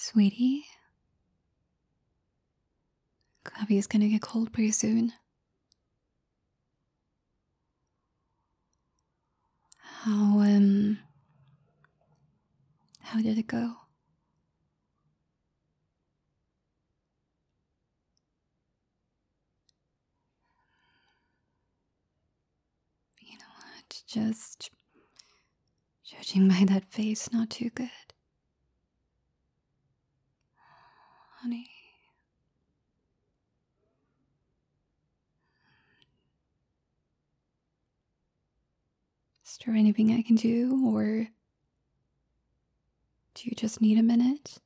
Sweetie, coffee is gonna get cold pretty soon. How did it go? You know what? Just judging by that face, not too good. Honey. Is there anything I can do, or do you just need a minute?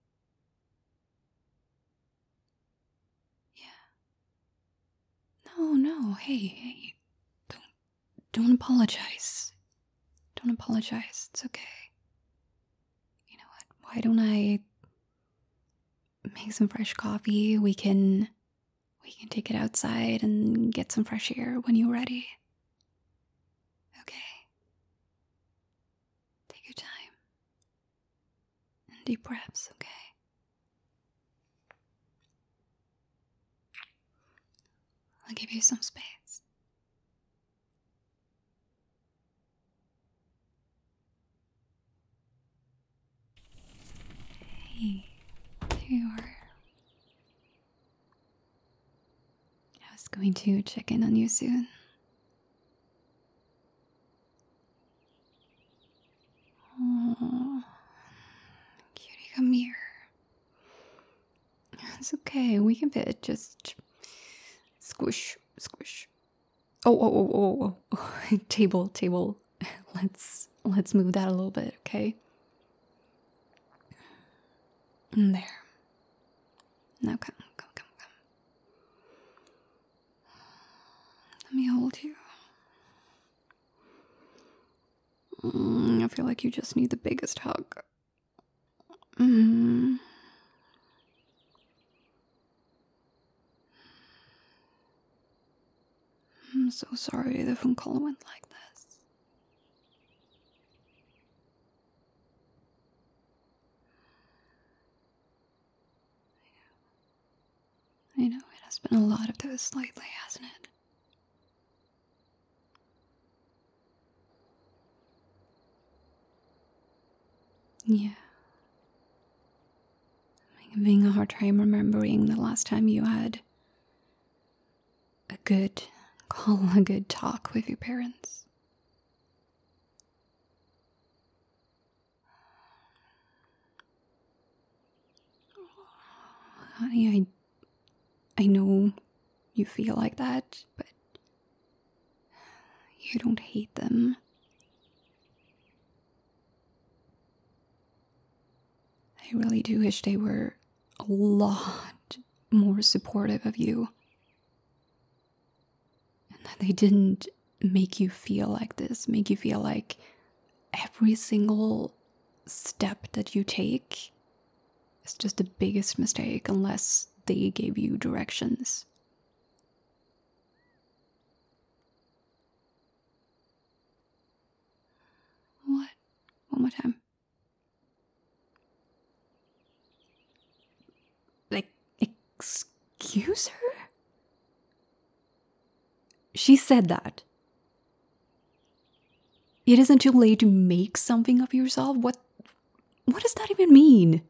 Yeah. No, hey, don't apologize. Don't apologize. It's okay. You know what? Why don't I make some fresh coffee? We can take it outside and get some fresh air when you're ready. Okay. Take your time. And deep breaths, okay? I'll give you some space. Hey, there you are. I was going to check in on you soon. Oh, cutie, come here. It's okay, we can fit. Just squish, squish. Oh. Table. Let's move that a little bit, okay? And there. Now come. Let me hold you. I feel like you just need the biggest hug. I'm so sorry the phone call went like this. I know, it has been a lot of those lately, hasn't it? Yeah. I'm having a hard time remembering the last time you had a good talk with your parents. Honey, I know you feel like that, but you don't hate them. I really do wish they were a lot more supportive of you. And that they didn't make you feel like this, make you feel like every single step that you take is just the biggest mistake unless they gave you directions. What? One more time. Like, excuse her? She said that. It isn't too late to make something of yourself? What does that even mean?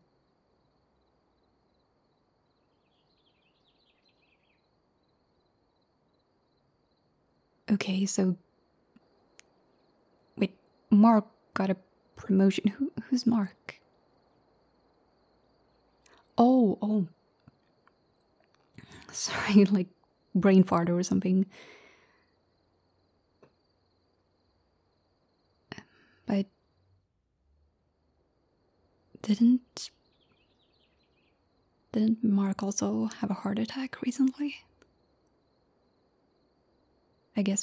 Okay, so... Wait, Mark got a promotion. Who's Mark? Oh. Sorry, like brain fart or something. But didn't Mark also have a heart attack recently? I guess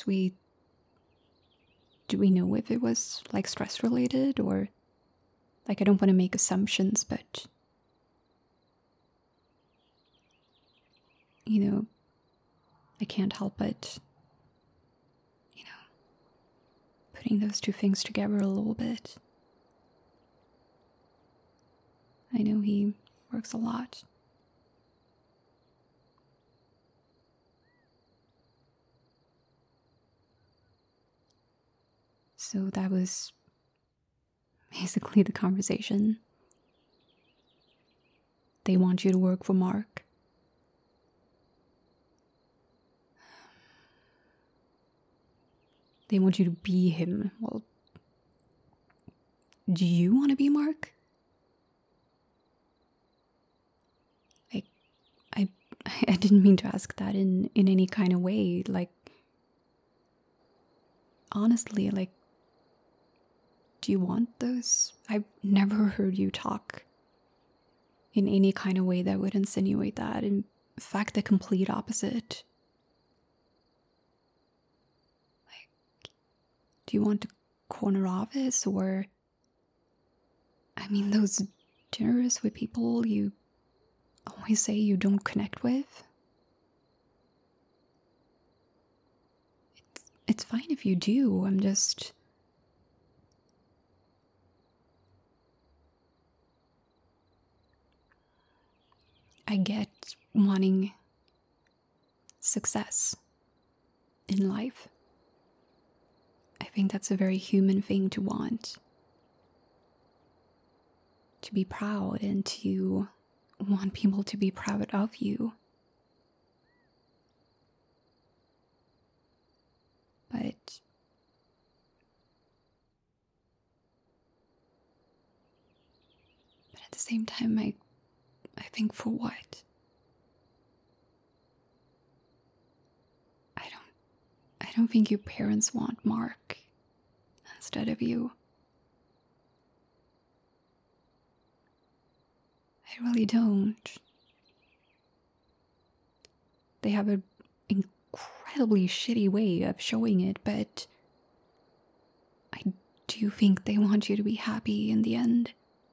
do we know if it was like stress related, or like, I don't want to make assumptions, but you know, I can't help but, putting those two things together a little bit. I know he works a lot. So that was basically the conversation. They want you to work for Mark. They want you to be him. Well, do you want to be Mark? I didn't mean to ask that in any kind of way. Like, honestly, like, do you want those? I've never heard you talk in any kind of way that would insinuate that. In fact, the complete opposite. Like, do you want a corner office or... I mean, those dinners with people you always say you don't connect with? It's fine if you do. I'm just... I get wanting success in life. I think that's a very human thing to want. To be proud and to want people to be proud of you. But at the same time, I think, for what? I don't think your parents want Mark instead of you. I really don't. They have an incredibly shitty way of showing it, but I do think they want you to be happy in the end.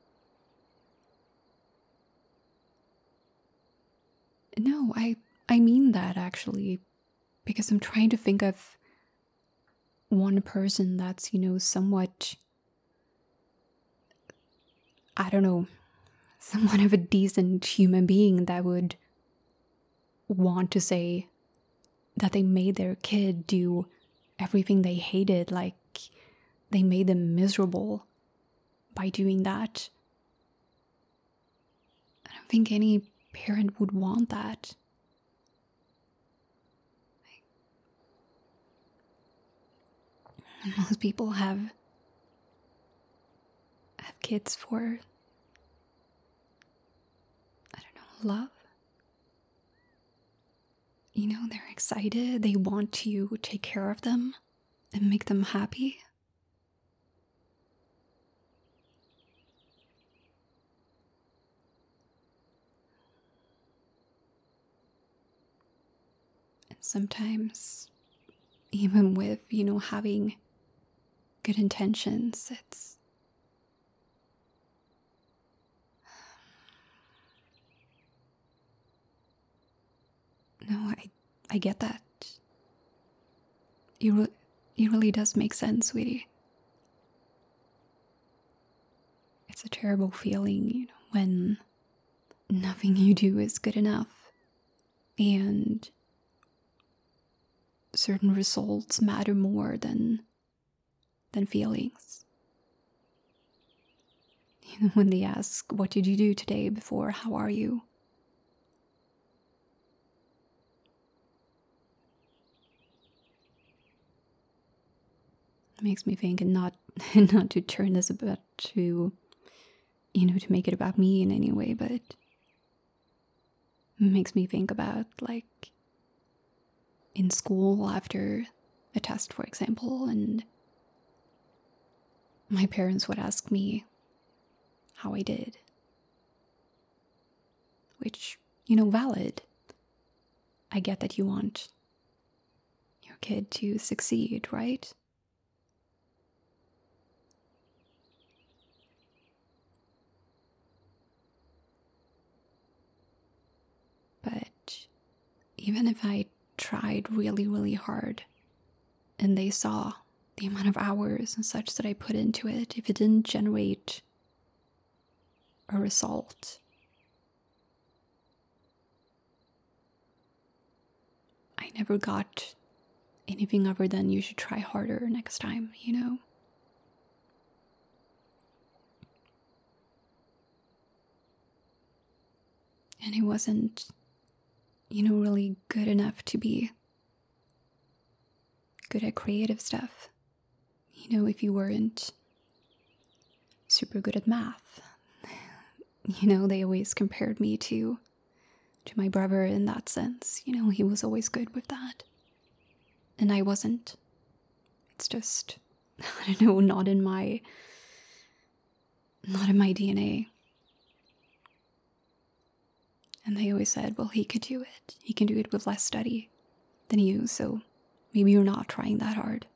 No, I mean that actually, because I'm trying to think of one person that's, somewhat, I don't know, somewhat of a decent human being that would want to say that they made their kid do everything they hated, like they made them miserable by doing that. I don't think any parent would want that. Most people have kids for, I don't know, love. They're excited, they want to take care of them and make them happy. And sometimes, even with, having good intentions, it's... No, I get that. It really does make sense, sweetie. It's a terrible feeling, when nothing you do is good enough, and certain results matter more than feelings. When they ask, what did you do today, before, how are you? It makes me think, and not to turn this about to, to make it about me in any way, but it makes me think about, like, in school after a test, for example, and my parents would ask me how I did. Which, valid. I get that you want your kid to succeed, right? But even if I tried really, really hard, and they saw the amount of hours and such that I put into it, if it didn't generate a result. I never got anything other than you should try harder next time, you know? And it wasn't, really good enough to be good at creative stuff. If you weren't super good at math. They always compared me to my brother in that sense. He was always good with that. And I wasn't. It's just, I don't know, not in my DNA. And they always said, well, he could do it. He can do it with less study than you, so maybe you're not trying that hard.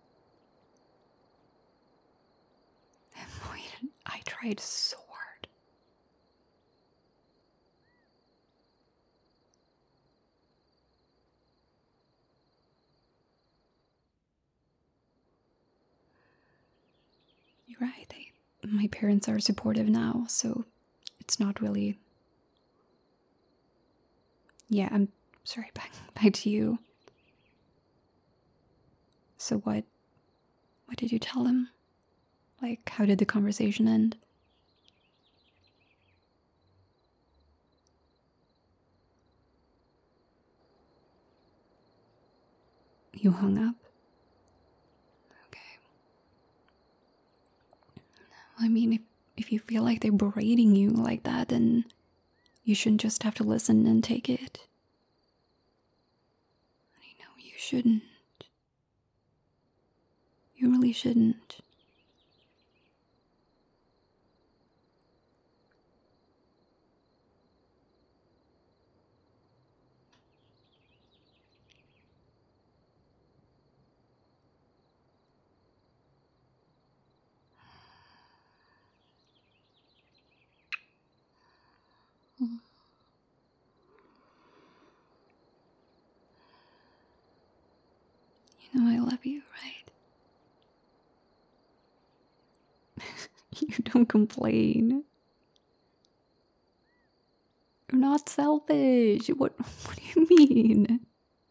And I tried so hard. You're right. My parents are supportive now, so it's not really. Yeah, I'm sorry, back to you. So what did you tell him? Like, how did the conversation end? You hung up? Okay. I mean, if you feel like they're berating you like that, then you shouldn't just have to listen and take it. I know you shouldn't. You really shouldn't. I love you, right? You don't complain. You're not selfish. What do you mean?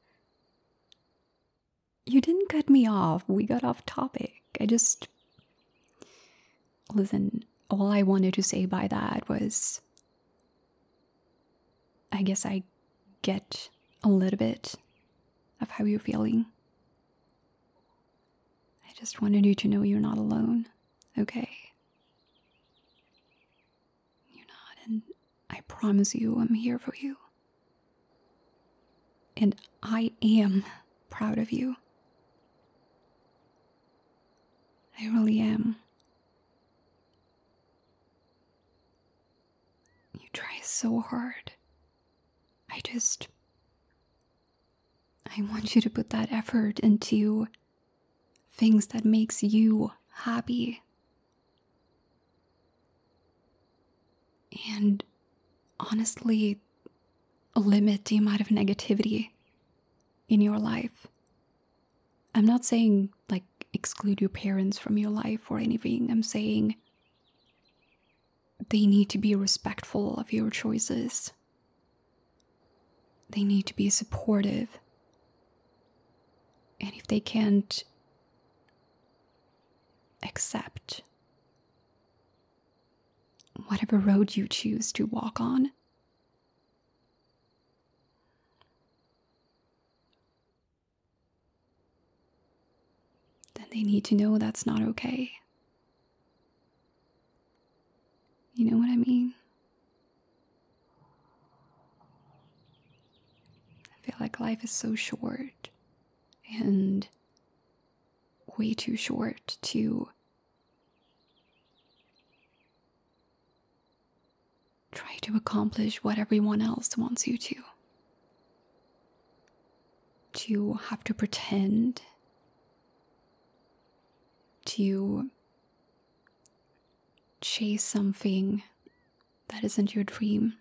You didn't cut me off. We got off topic. Listen, all I wanted to say by that was, I guess I get a little bit of how you're feeling. I just wanted you to know you're not alone, okay? You're not, and I promise you I'm here for you. And I am proud of you. I really am. You try so hard. I want you to put that effort into things that makes you happy. And honestly, limit the amount of negativity in your life. I'm not saying, like, exclude your parents from your life or anything. I'm saying they need to be respectful of your choices. They need to be supportive. And if they can't accept whatever road you choose to walk on, then they need to know that's not okay. You know what I mean? I feel like life is so short and way too short to try to accomplish what everyone else wants you to. To have to pretend, to chase something that isn't your dream.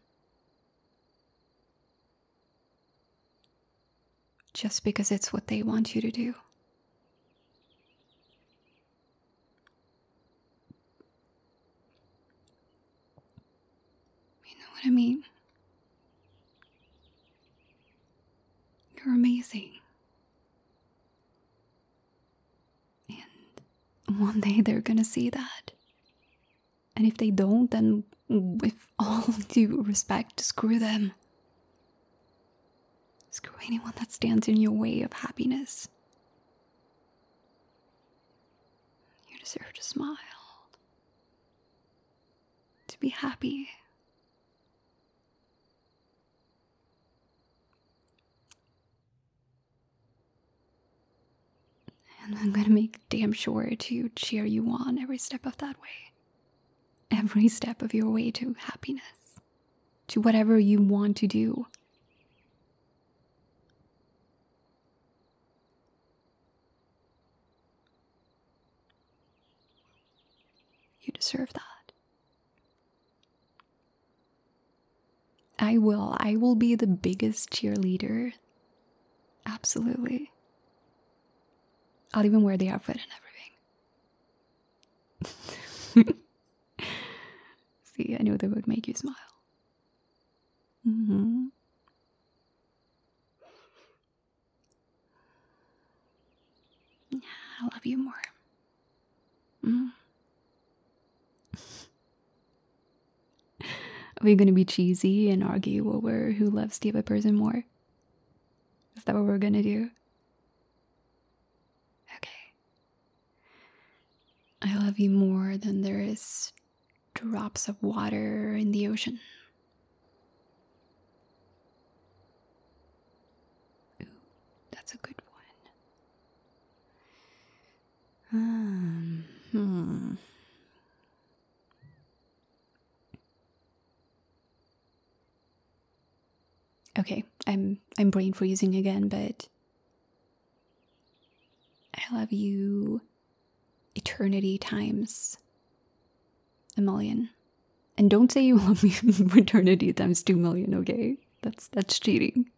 Just because it's what they want you to do. what I mean. You're amazing. And one day they're gonna see that. And if they don't, then with all due respect, screw them. Screw anyone that stands in your way of happiness. You deserve to smile. To be happy. And I'm gonna make damn sure to cheer you on every step of that way. Every step of your way to happiness. To whatever you want to do. You deserve that. I will. I will be the biggest cheerleader. Absolutely. I'll even wear the outfit and everything. See, I knew that would make you smile. Mm-hmm. I love you more. Mm. Are we gonna be cheesy and argue over who loves the other person more? Is that what we're gonna do? Okay. I love you more than there is drops of water in the ocean. Ooh, that's a good one. Okay, I'm brain freezing again, but I love you eternity times a million. And don't say you love me eternity times 2 million, okay? That's cheating.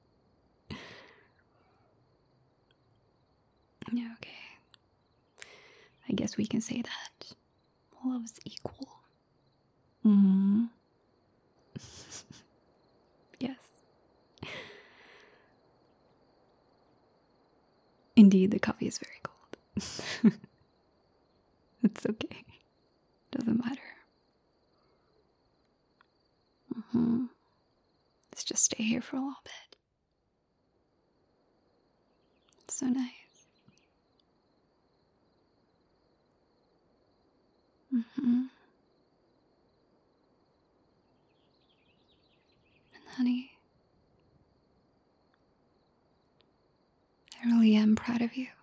Okay. I guess we can say that love's equal. Mm. Yes. Indeed, the coffee is very cold. It's okay. Doesn't matter. Let's just stay here for a little bit. It's so nice. And honey, I really am proud of you.